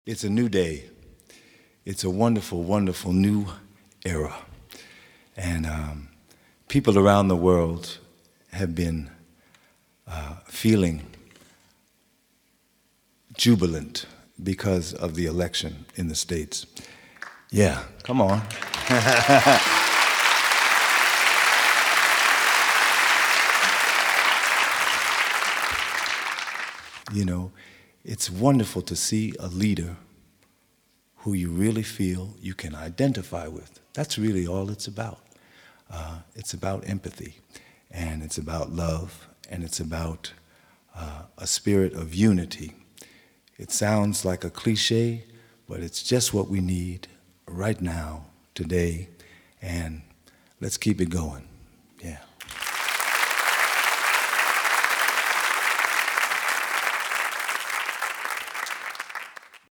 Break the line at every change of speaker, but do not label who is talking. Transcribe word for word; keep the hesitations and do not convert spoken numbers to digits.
It's a new day. It's a wonderful, wonderful new era. And um, people around the world have been uh, feeling jubilant because of the election in the States. Yeah, come on. You know, it's wonderful to see a leader who you really feel you can identify with. That's really all it's about. Uh, it's about empathy, and it's about love, and it's about uh, a spirit of unity. It sounds like a cliche, but it's just what we need right now, today, and let's keep it going.